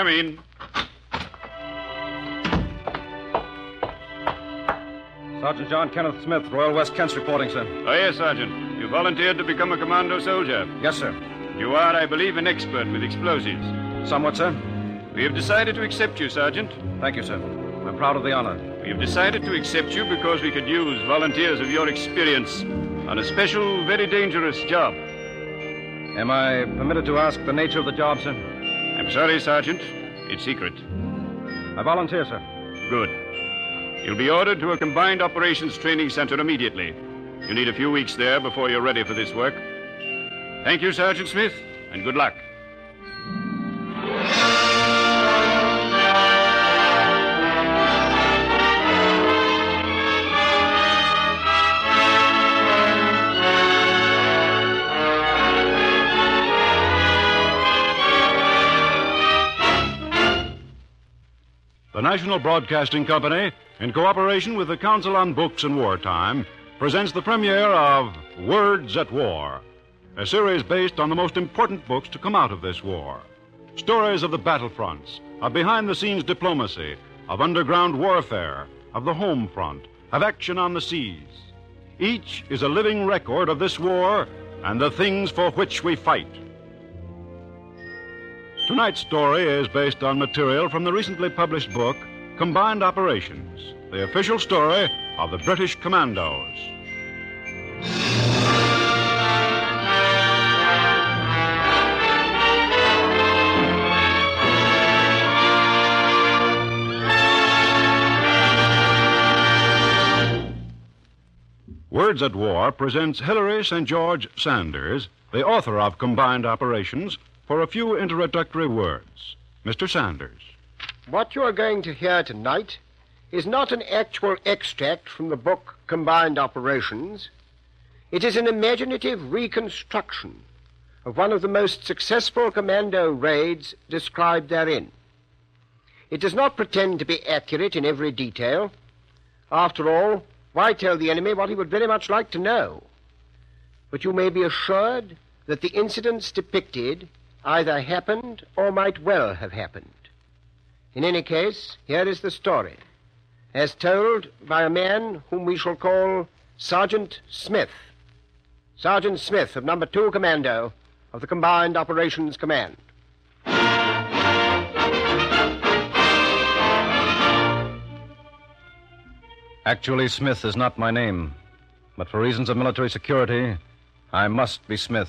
Come in. Sergeant John Kenneth Smith, Royal West Kents reporting, sir. Oh, yes, Sergeant. You volunteered to become a commando soldier. Yes, sir. You are, I believe, an expert with explosives. Somewhat, sir. We have decided to accept you, Sergeant. Thank you, sir. I'm proud of the honor. We have decided to accept you because we could use volunteers of your experience on a special, very dangerous job. Am I permitted to ask the nature of the job, sir? I'm sorry, Sergeant. It's secret. I volunteer, sir. Good. You'll be ordered to a combined operations training center immediately. You need a few weeks there before you're ready for this work. Thank you, Sergeant Smith, and good luck. The National Broadcasting Company, in cooperation with the Council on Books in Wartime, presents the premiere of Words at War, a series based on the most important books to come out of this war. Stories of the battlefronts, of behind-the-scenes diplomacy, of underground warfare, of the home front, of action on the seas. Each is a living record of this war and the things for which we fight. Tonight's story is based on material from the recently published book, Combined Operations, the official story of the British Commandos. Words at War presents Hilary St. George Sanders, the author of Combined Operations, for a few introductory words. Mr. Sanders. What you are going to hear tonight is not an actual extract from the book Combined Operations. It is an imaginative reconstruction of one of the most successful commando raids described therein. It does not pretend to be accurate in every detail. After all, why tell the enemy what he would very much like to know? But you may be assured that the incidents depicted either happened or might well have happened. In any case, here is the story, as told by a man whom we shall call Sergeant Smith. Sergeant Smith of No. 2 Commando of the Combined Operations Command. Actually, Smith is not my name. But for reasons of military security, I must be Smith.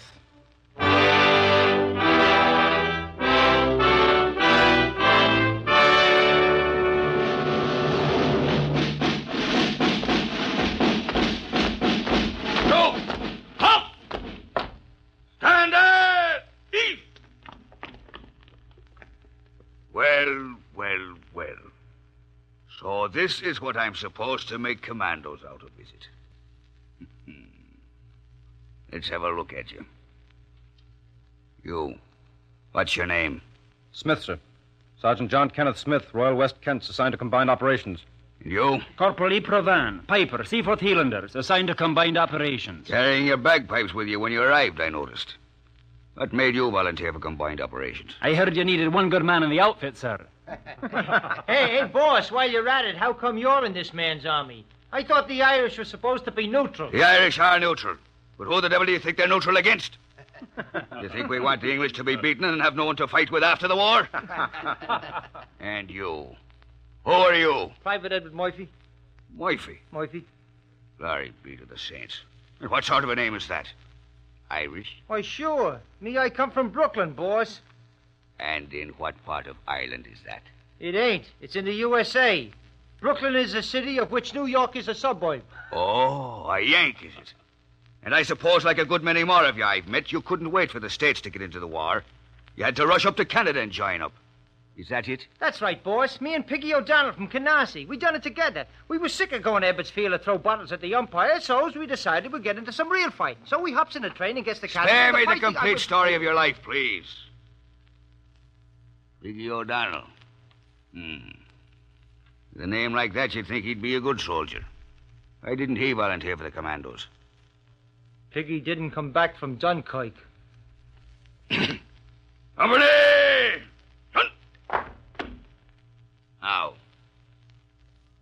So this is what I'm supposed to make commandos out of, is it? Let's have a look at you. You. What's your name? Smith, sir. Sergeant John Kenneth Smith, Royal West Kents, assigned to Combined Operations. And you? Corporal E. Provan, Piper, Seaforth Hielanders, assigned to Combined Operations. Carrying your bagpipes with you when you arrived, I noticed. What made you volunteer for Combined Operations? I heard you needed one good man in the outfit, sir. Hey, boss, while you're at it, how come you're in this man's army? I thought the Irish were supposed to be neutral. The Irish are neutral. But who the devil do you think they're neutral against? You think we want the English to be beaten and have no one to fight with after the war? And you? Who are you? Private Edward Murphy. Murphy? Murphy. Glory be to the saints. And what sort of a name is that? Irish? Why, sure. Me, I come from Brooklyn, boss. And in what part of Ireland is that? It ain't. It's in the USA. Brooklyn is a city of which New York is a suburb. Oh, a Yank, is it? And I suppose, like a good many more of you I've met, you couldn't wait for the States to get into the war. You had to rush up to Canada and join up. Is that it? That's right, boss. Me and Piggy O'Donnell from Canarsie. We done it together. We was sick of going to Ebbetsfield to throw bottles at the umpire, so we decided we'd get into some real fighting. So we hops in a train and gets to Canada. Spare me the complete story of your life, please. Piggy O'Donnell. With a name like that, you'd think he'd be a good soldier. Why didn't he volunteer for the commandos? Piggy didn't come back from Dunkirk. Company! Hunt!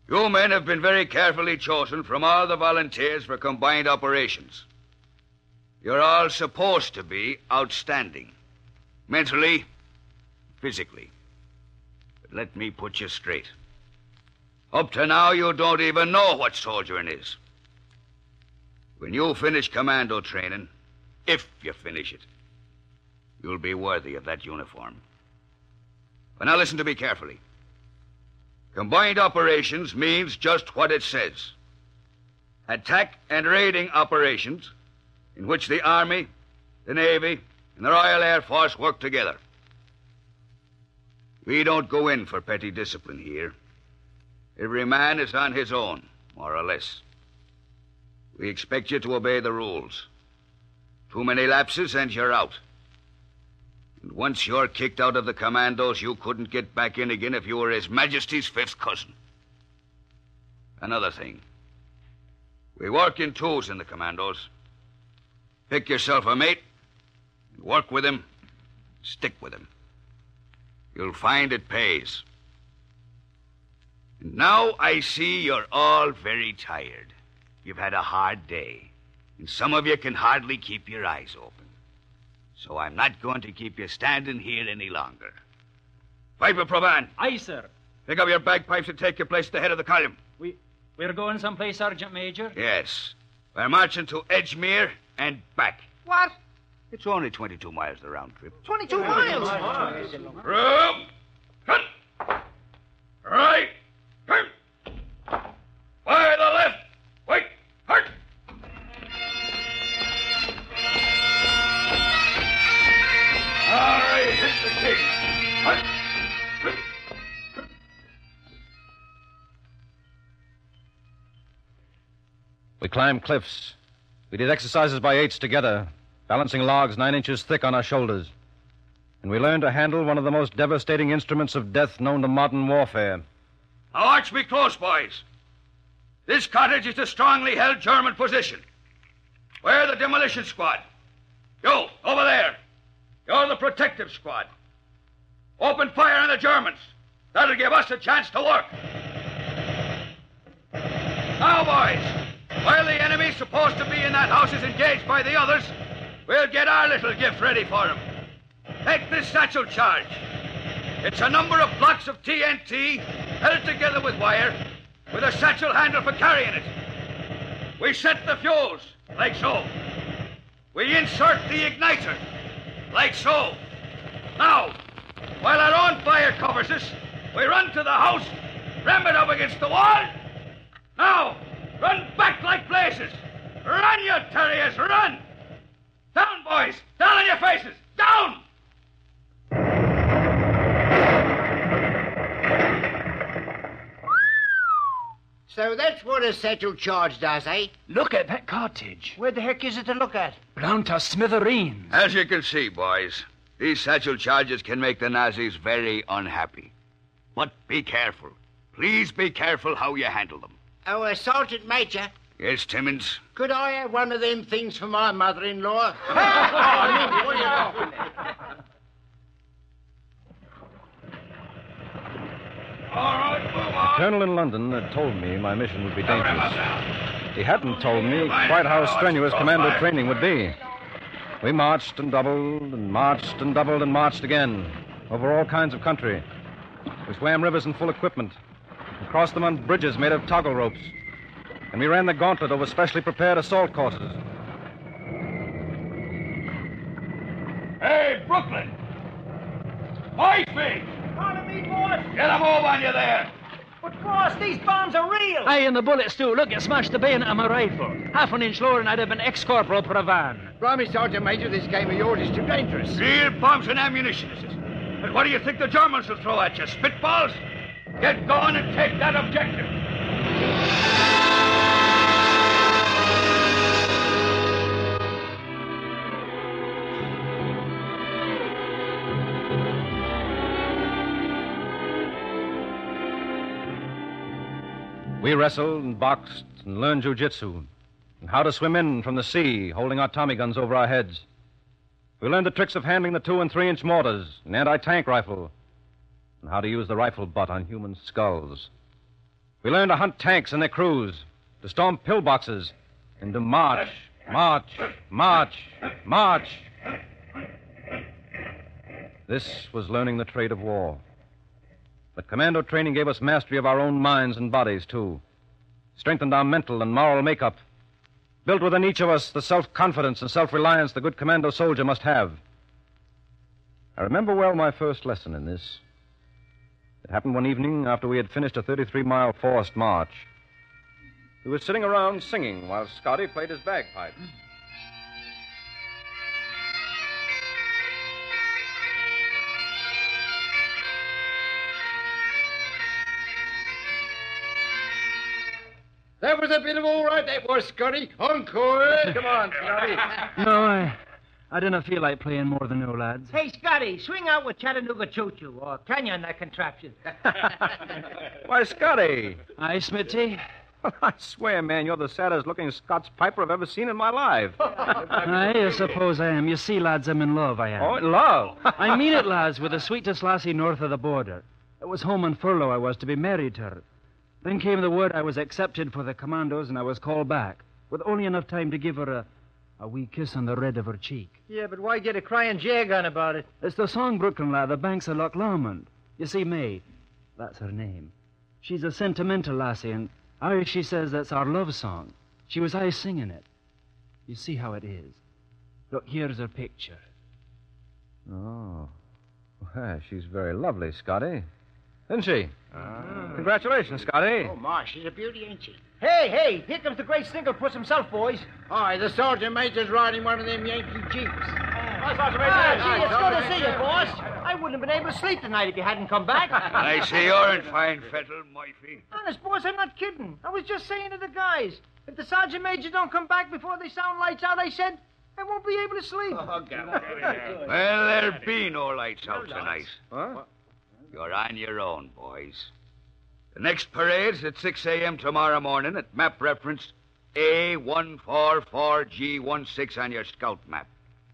You men have been very carefully chosen from all the volunteers for combined operations. You're all supposed to be outstanding. Mentally, physically. But let me put you straight. Up to now, you don't even know what soldiering is. When you finish commando training, if you finish it, you'll be worthy of that uniform. But now listen to me carefully. Combined operations means just what it says. Attack and raiding operations in which the Army, the Navy, and the Royal Air Force work together. We don't go in for petty discipline here. Every man is on his own, more or less. We expect you to obey the rules. Too many lapses and you're out. And once you're kicked out of the commandos, you couldn't get back in again if you were His Majesty's fifth cousin. Another thing. We work in twos in the commandos. Pick yourself a mate, and work with him, stick with him. You'll find it pays. And now I see you're all very tired. You've had a hard day, and some of you can hardly keep your eyes open. So I'm not going to keep you standing here any longer. Piper Provan. Aye, sir. Pick up your bagpipes and take your place at the head of the column. We're going someplace, Sergeant Major? Yes. We're marching to Edgemere and back. What? It's only 22 miles the round trip. 22 miles? Room! Cut! Right! Turn! Fire the left! Wait! Hurt! All right, hit the king. Hurt! We climbed cliffs. We did exercises by eights together, balancing logs 9 inches thick on our shoulders. And we learned to handle one of the most devastating instruments of death known to modern warfare. Now watch me close, boys. This cottage is a strongly held German position. We're the demolition squad. You, over there. You're the protective squad. Open fire on the Germans. That'll give us a chance to work. Now, boys, while the enemy's supposed to be in that house is engaged by the others, we'll get our little gift ready for him. Take this satchel charge. It's a number of blocks of TNT held together with wire with a satchel handle for carrying it. We set the fuse, like so. We insert the igniter, like so. Now, while our own fire covers us, we run to the house, ram it up against the wall. Now, run back like blazes. Run, you terriers, run! Down, boys! Down on your faces! Down! So that's what a satchel charge does, eh? Look at that cottage. Where the heck is it to look at? Blown to smithereens. As you can see, boys, these satchel charges can make the Nazis very unhappy. But be careful. Please be careful how you handle them. Oh, Sergeant Major, Yes, Timmins? could I have one of them things for my mother-in-law? All right, move on. The colonel in London had told me my mission would be dangerous. He hadn't told me quite how strenuous commando training would be. We marched and doubled and marched and doubled and marched again over all kinds of country. We swam rivers in full equipment and crossed them on bridges made of toggle ropes. And we ran the gauntlet over specially prepared assault courses. Hey, Brooklyn! My feet! Follow me, boss. Get a move on you there! But, boss, these bombs are real. Aye, and the bullets, too. Look, you smashed the bayonet of my rifle. Half an inch lower and I'd have been ex-corporal Pravan. Blimey, Sergeant Major, this game of yours is too dangerous. Real bombs and ammunition, is it? And what do you think the Germans will throw at you? Spitballs? Get going and take that objective. We wrestled and boxed and learned jiu-jitsu and how to swim in from the sea, holding our Tommy guns over our heads. We learned the tricks of handling the 2- and 3-inch mortars, an anti-tank rifle, and how to use the rifle butt on human skulls. We learned to hunt tanks and their crews, to storm pillboxes, and to march, march, march, march. This was learning the trade of war. But commando training gave us mastery of our own minds and bodies, too. Strengthened our mental and moral makeup. Built within each of us the self-confidence and self-reliance the good commando soldier must have. I remember well my first lesson in this. It happened one evening after we had finished a 33-mile forced march. We were sitting around singing while Scotty played his bagpipe. That was a bit of all right, that was, Scotty. Encore. Come on, Scotty. No, I didn't feel like playing more than you lads. Hey, Scotty, swing out with Chattanooga Choo-Choo, or can you on that contraption? Why, Scotty. Aye, Smitty? I swear, man, you're the saddest-looking Scots piper I've ever seen in my life. Aye, I suppose I am. You see, lads, I'm in love, I am. Oh, in love? I mean it, lads, with the sweetest lassie north of the border. It was home on furlough I was to be married to her. Then came the word I was accepted for the commandos, and I was called back, with only enough time to give her a wee kiss on the red of her cheek. Yeah, but why get a crying jag on about it? It's the song, Brooklyn, lad, the banks of Loch Lomond. You see, May, that's her name. She's a sentimental lassie, and she says that's our love song. She was singing it. You see how it is. Look, here's her picture. Oh. Well, she's very lovely, Scotty. Isn't she? Congratulations, Scotty. Oh, my, she's a beauty, ain't she? Hey, here comes the great Snigglepuss himself, boys. Aye, the sergeant major's riding one of them Yankee jeeps. Gee, it's good to see you, boss. I wouldn't have been able to sleep tonight if you hadn't come back. I see you're in fine fettle, Murphy. Honest, boss, I'm not kidding. I was just saying to the guys, if the sergeant major don't come back before they sound lights out, I said, I won't be able to sleep. Well, there'll be no lights out tonight. What? You're on your own, boys. The next parade's at 6 a.m. tomorrow morning at map reference A144G16 on your scout map.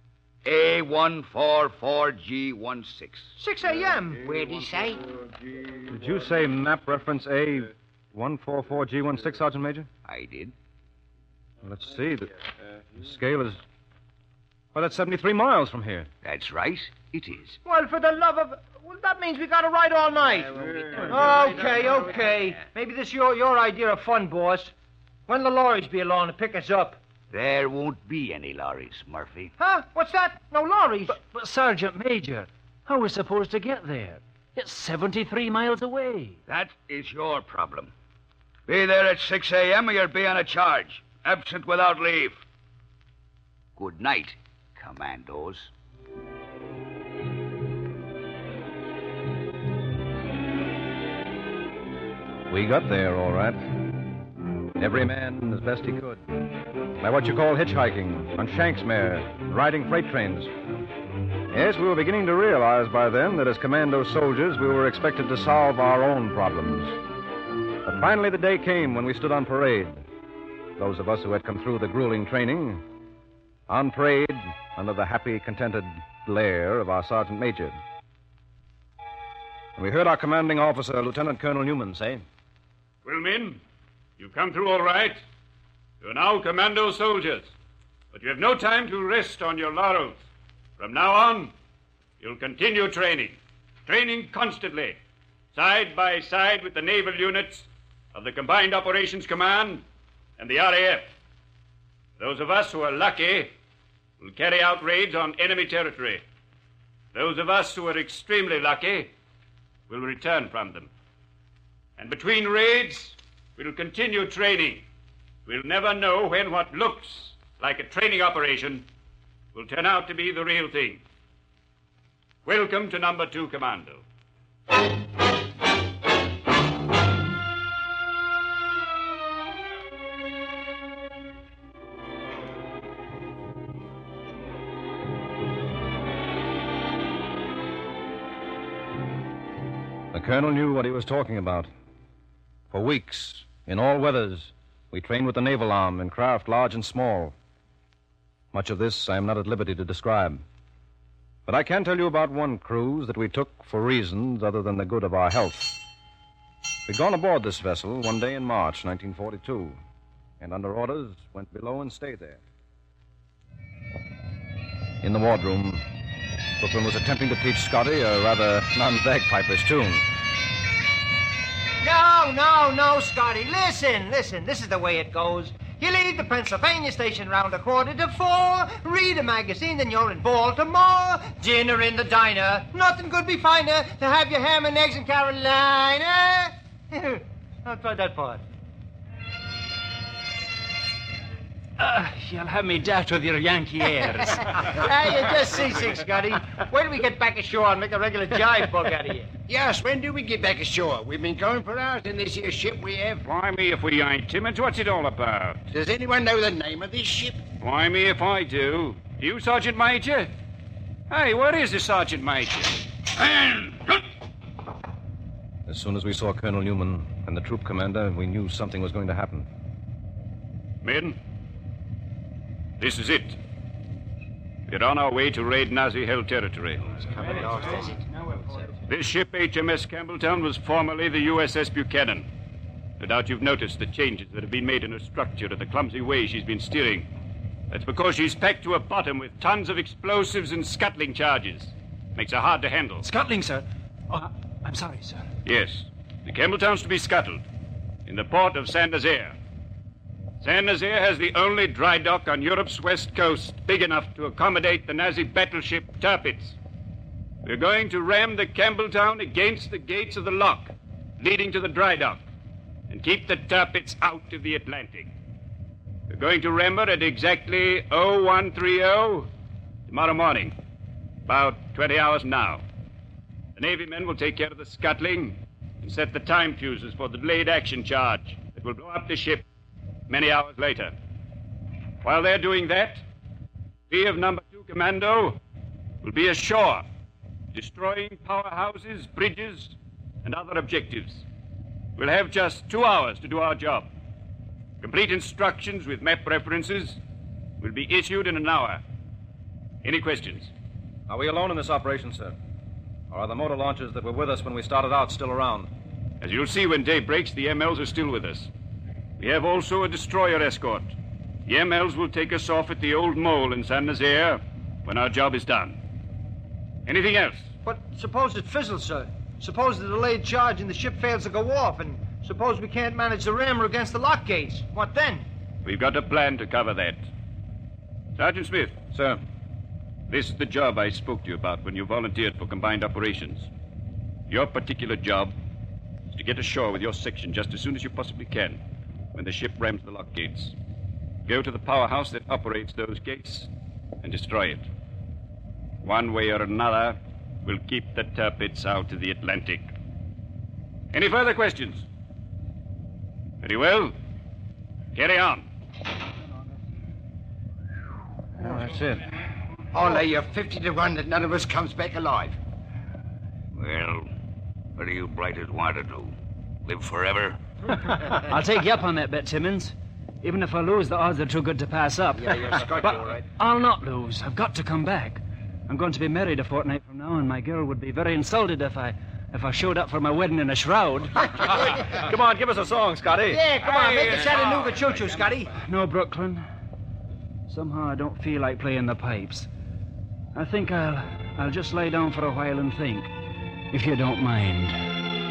A144G16. 6 a.m. Where'd he say? Did you say map reference A144G16, Sergeant Major? I did. Well, let's see. The scale is... Well, that's 73 miles from here. That's right. It is. Well, for the love of... Well, that means we got to ride all night. Okay. Maybe this is your idea of fun, boss. When the lorries be along to pick us up? There won't be any lorries, Murphy. Huh? What's that? No lorries? But Sergeant Major, how are we supposed to get there? It's 73 miles away. That is your problem. Be there at 6 a.m. or you'll be on a charge. Absent without leave. Good night, commandos. We got there, all right. Every man as best he could. By what you call hitchhiking, on Shanks' mare, riding freight trains. Yes, we were beginning to realize by then that as commando soldiers, we were expected to solve our own problems. But finally the day came when we stood on parade. Those of us who had come through the grueling training, on parade under the happy, contented glare of our sergeant major. And we heard our commanding officer, Lieutenant Colonel Newman, say... Well, men, you've come through all right. You're now commando soldiers, but you have no time to rest on your laurels. From now on, you'll continue training constantly, side by side with the naval units of the Combined Operations Command and the RAF. Those of us who are lucky will carry out raids on enemy territory. Those of us who are extremely lucky will return from them. And between raids, we'll continue training. We'll never know when what looks like a training operation will turn out to be the real thing. Welcome to Number 2 Commando. The colonel knew what he was talking about. For weeks, in all weathers, we trained with the naval arm in craft large and small. Much of this I am not at liberty to describe. But I can tell you about one cruise that we took for reasons other than the good of our health. We'd gone aboard this vessel one day in March 1942, and under orders went below and stayed there. In the wardroom, Brooklyn was attempting to teach Scotty a rather non-bagpiper's tune. No, Scotty. Listen. This is the way it goes. You leave the Pennsylvania station round 3:45, read a magazine, then you're in Baltimore. Dinner in the diner. Nothing could be finer to have your ham and eggs in Carolina. I'll try that part. You'll have me daft with your Yankee airs. Hey, you're just seasick, Scotty. When do we get back ashore and make a regular jive book out of you? Yes, when do we get back ashore? We've been going for hours in this here ship we have. Blimey if we ain't, Timmins. What's it all about? Does anyone know the name of this ship? Blimey if I do. You, Sergeant Major? Hey, where is the Sergeant Major? As soon as we saw Colonel Newman and the troop commander, we knew something was going to happen. Men, this is it. We're on our way to raid Nazi-held territory. This ship, HMS Campbelltown, was formerly the USS Buchanan. No doubt you've noticed the changes that have been made in her structure and the clumsy way she's been steering. That's because she's packed to her bottom with tons of explosives and scuttling charges. Makes her hard to handle. Scuttling, sir? Oh, I'm sorry, sir. Yes, the Campbelltown's to be scuttled in the port of Saint-Nazaire. Saint-Nazaire has the only dry dock on Europe's west coast big enough to accommodate the Nazi battleship Tirpitz. We're going to ram the Campbelltown against the gates of the lock leading to the dry dock and keep the Tirpitz out of the Atlantic. We're going to ram her at exactly 0130 tomorrow morning, about 20 hours now. The Navy men will take care of the scuttling and set the time fuses for the delayed action charge that will blow up the ship many hours later. While they're doing that, we of Number 2 Commando will be ashore, destroying powerhouses, bridges, and other objectives. We'll have just 2 hours to do our job. Complete instructions with map references will be issued in an hour. Any questions? Are we alone in this operation, sir? Or are the motor launchers that were with us when we started out still around? As you'll see when day breaks, the MLs are still with us. We have also a destroyer escort. The MLs will take us off at the old mole in Saint-Nazaire when our job is done. Anything else? But suppose it fizzles, sir. Suppose the delayed charge and the ship fails to go off, and suppose we can't manage to ram her against the lock gates. What then? We've got a plan to cover that. Sergeant Smith. Sir. This is the job I spoke to you about when you volunteered for combined operations. Your particular job is to get ashore with your section just as soon as you possibly can when the ship rams the lock gates. Go to the powerhouse that operates those gates and destroy it. One way or another, we'll keep the Tirpitz out of the Atlantic. Any further questions? Very well. Carry on. Well, that's it. I'll lay you 50 to 1 that none of us comes back alive. Well, what do you blighters want to do? Live forever? I'll take you up on that bet, Timmins. Even if I lose, the odds are too good to pass up. Yeah, you're Scotch, But all right. I'll not lose. I've got to come back. I'm going to be married a fortnight from now, and my girl would be very insulted if I showed up for my wedding in a shroud. Come on, give us a song, Scotty. Yeah, come on, make a Chattanooga choo-choo, Scotty. No, Brooklyn. Somehow I don't feel like playing the pipes. I think I'll just lay down for a while and think, if you don't mind.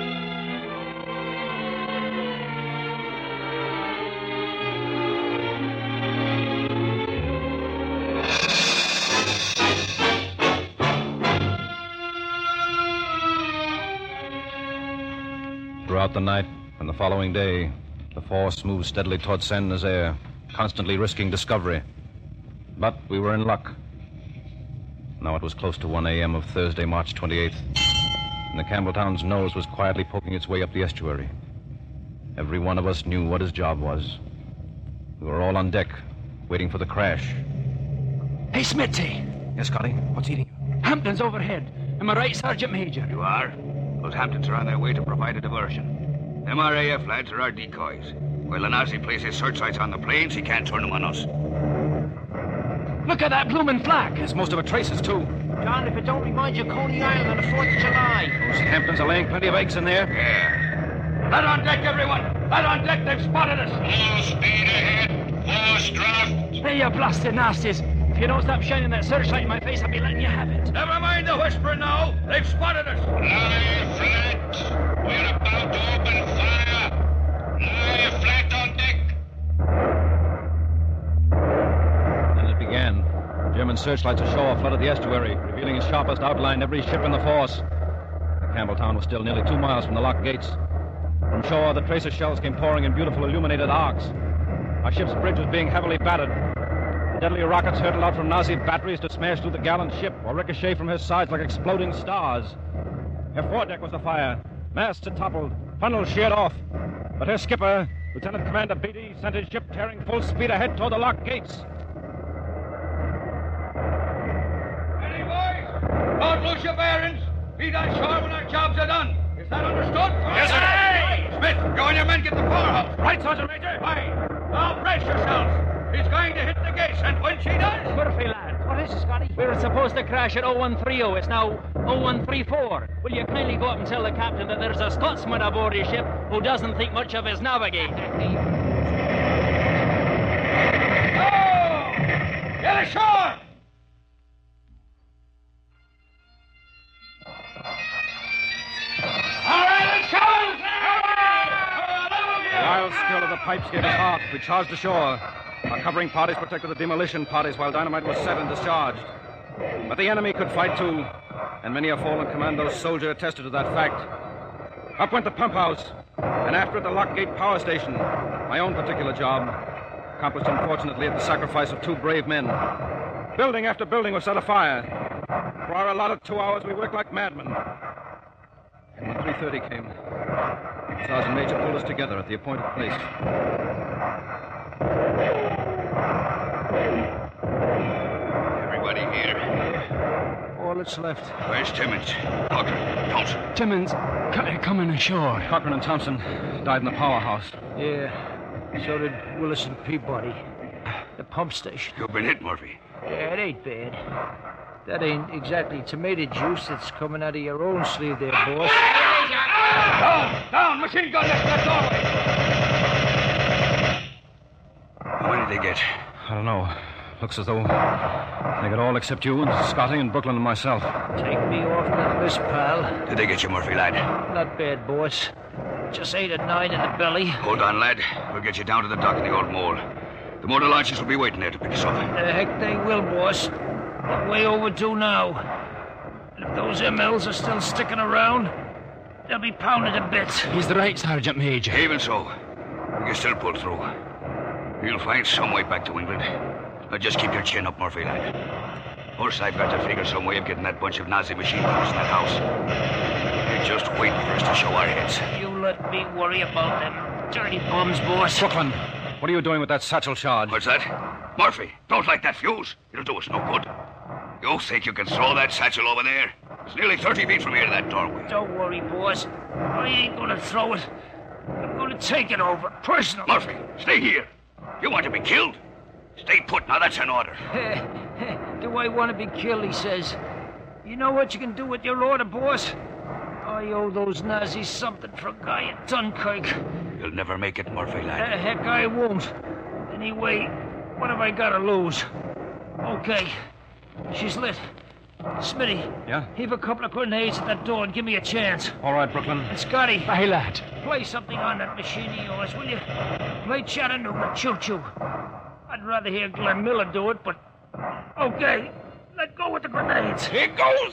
Throughout the night and the following day, the force moved steadily toward Saint-Nazaire, constantly risking discovery. But we were in luck. Now it was close to 1 a.m. of Thursday, March 28th, and the Campbelltown's nose was quietly poking its way up the estuary. Every one of us knew what his job was. We were all on deck, waiting for the crash. Hey, Smitty. Yes, Scotty? What's eating you? Hampton's overhead. Am I right, Sergeant Major? You are? Those Hamptons are on their way to provide a diversion. Them RAF lads are our decoys. While the Nazi places searchlights on the planes, he can't turn them on us. Look at that bloomin' flag. There's most of it traces, too. John, if it don't remind you of Coney Island on the 4th of July. Those Hamptons are laying plenty of eggs in there. Yeah. Flat on deck, everyone! Flat on deck, they've spotted us! Full speed ahead. Force draft. Hey, you blasted nasties. If you don't stop shining that searchlight in my face, I'll be letting you have it. Never mind the whispering now. They've spotted us. Lie flat. We're about to open fire. Lie flat on deck. Then it began. German searchlights ashore flooded the estuary, revealing in sharpest outline every ship in the force. The Campbelltown was still nearly 2 miles from the lock gates. From shore, the tracer shells came pouring in beautiful illuminated arcs. Our ship's bridge was being heavily battered. The deadly rockets hurtled out from Nazi batteries to smash through the gallant ship or ricochet from her sides like exploding stars. Her foredeck was afire. Masts had toppled. Funnels sheared off. But her skipper, Lieutenant Commander Beatty, sent his ship tearing full speed ahead toward the lock gates. Ready, boys? Don't lose your bearings. Be on shore when our jobs are done. Is that understood? Yes, sir. Hey! Smith, you and your men get the powerhouse. Right, Sergeant Major. Fine. Now brace yourselves. He's going to hit the gates, and when she does... Murphy, lad. What is it, Scotty? We're supposed to crash at 0130. It's now 0134. Will you kindly go up and tell the captain that there's a Scotsman aboard his ship who doesn't think much of his navigating? Oh! Get ashore! All right, let's go! The wild skill of the pipes gave us heart. We charged ashore. Our covering parties protected the demolition parties while dynamite was set and discharged. But the enemy could fight too, and many a fallen commando soldier attested to that fact. Up went the pump house, and after it the lock gate power station. My own particular job, accomplished unfortunately at the sacrifice of 2 brave men. Building after building was set afire. For our allotted 2 hours, we worked like madmen. And when 3:30 came, the Sergeant Major pulled us together at the appointed place. Everybody here. All that's left. Where's Timmons? Cochran, Thompson. Timmons, coming ashore. Cochran and Thompson died in the powerhouse. Yeah, so did Willis and Peabody. The pump station. You've been hit, Murphy. Yeah, it ain't bad. That ain't exactly tomato juice that's coming out of your own sleeve there, boss. Down! Machine gun left that doorway! How many did they get? I don't know. Looks as though they got all except you and Scotty and Brooklyn and myself. Take me off that list, pal. Did they get you, Murphy, lad? Not bad, boss. Just 8 or 9 in the belly. Hold on, lad. We'll get you down to the dock in the old mole. The motor launches will be waiting there to pick us up. The heck they will, boss. They're way overdue now. And if those MLs are still sticking around, they'll be pounded to bits. He's right, Sergeant Major. Even so, we can still pull through. You'll find some way back to England. Now just keep your chin up, Murphy, lad. First, I've got to figure some way of getting that bunch of Nazi machine guns in that house. They're just waiting for us to show our heads. You let me worry about them dirty bums, boss. Brooklyn, what are you doing with that satchel charge? What's that? Murphy, don't light that fuse. It'll do us no good. You think you can throw that satchel over there? It's nearly 30 feet from here to that doorway. Don't worry, boss. I ain't gonna throw it. I'm gonna take it over, personally. Murphy, stay here. You want to be killed? Stay put. Now, that's an order. Do I want to be killed, he says. You know what you can do with your order, boss? I owe those Nazis something for a guy at Dunkirk. You'll never make it, Murphy, lad. Heck, I won't. Anyway, what have I got to lose? Okay, she's lit. Smitty. Yeah? Heave a couple of grenades at that door and give me a chance. All right, Brooklyn. And Scotty. Aye, lad. Play something on that machine of yours, will you? Play Chattanooga Choo-Choo. I'd rather hear Glenn Miller do it, but... Okay, let go with the grenades. Here goes!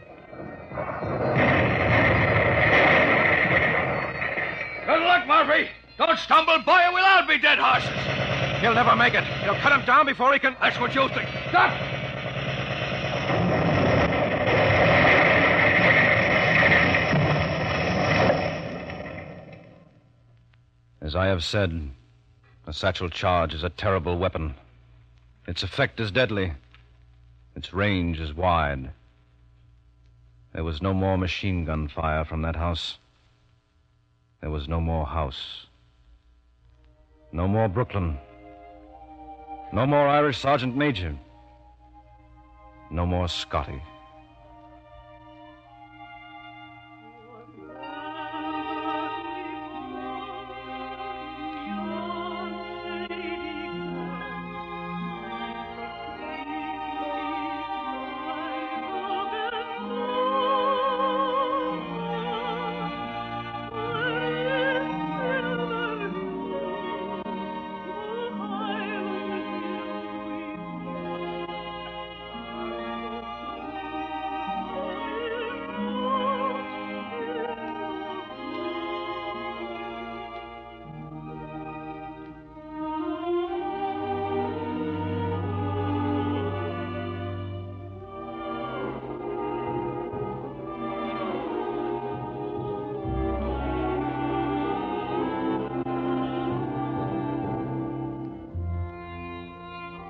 Good luck, Murphy. Don't stumble, boy, or we'll all be dead horses. He'll never make it. He'll cut him down before he can... That's what you think. Stop! As I have said, a satchel charge is a terrible weapon. Its effect is deadly. Its range is wide. There was no more machine gun fire from that house. There was no more house. No more Brooklyn. No more Irish Sergeant Major. No more Scotty.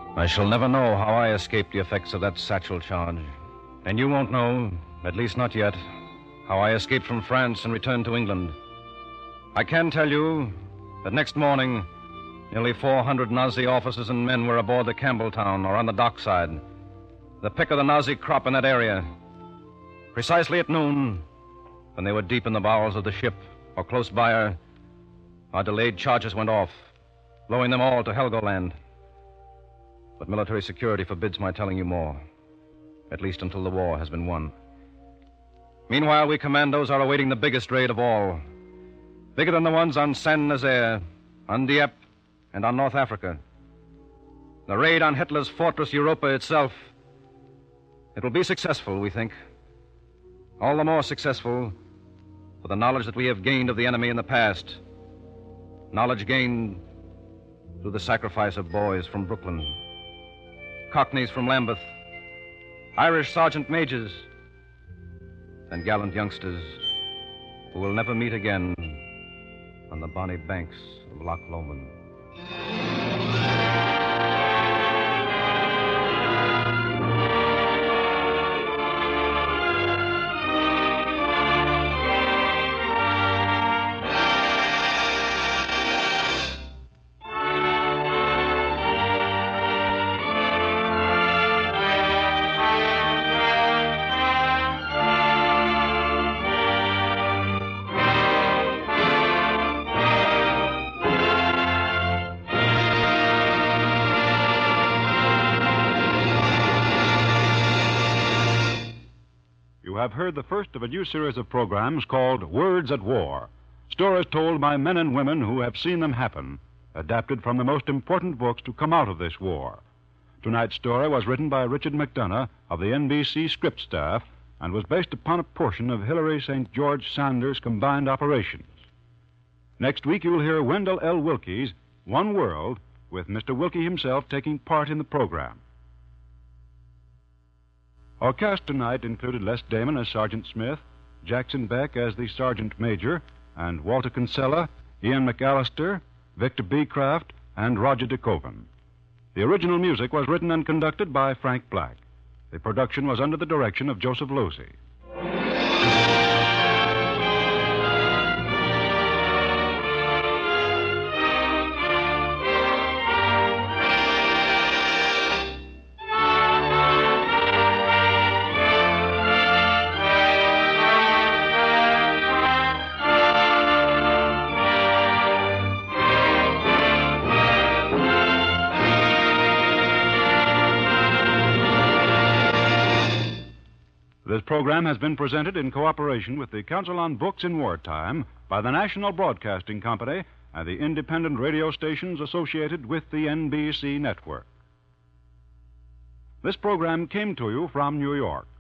I shall never know how I escaped the effects of that satchel charge. And you won't know, at least not yet, how I escaped from France and returned to England. I can tell you that next morning, nearly 400 Nazi officers and men were aboard the Campbelltown or on the dockside, the pick of the Nazi crop in that area. Precisely at noon, when they were deep in the bowels of the ship or close by her, our delayed charges went off, blowing them all to Helgoland. But military security forbids my telling you more, at least until the war has been won. Meanwhile, we commandos are awaiting the biggest raid of all, bigger than the ones on Saint-Nazaire, on Dieppe, and on North Africa. The raid on Hitler's fortress Europa itself. It will be successful, we think. All the more successful for the knowledge that we have gained of the enemy in the past. Knowledge gained through the sacrifice of boys from Brooklyn, Cockneys from Lambeth, Irish sergeant majors, and gallant youngsters who will never meet again on the bonny banks of Loch Lomond. You have heard the first of a new series of programs called Words at War. Stories told by men and women who have seen them happen, adapted from the most important books to come out of this war. Tonight's story was written by Richard McDonough of the NBC script staff and was based upon a portion of Hilary St. George Sanders' combined operations. Next week, you will hear Wendell L. Wilkie's One World, with Mr. Wilkie himself taking part in the program. Our cast tonight included Les Damon as Sergeant Smith, Jackson Beck as the Sergeant Major, and Walter Kinsella, Ian McAllister, Victor Beecraft, and Roger DeCoven. The original music was written and conducted by Frank Black. The production was under the direction of Joseph Losey. This program has been presented in cooperation with the Council on Books in Wartime by the National Broadcasting Company and the independent radio stations associated with the NBC network. This program came to you from New York.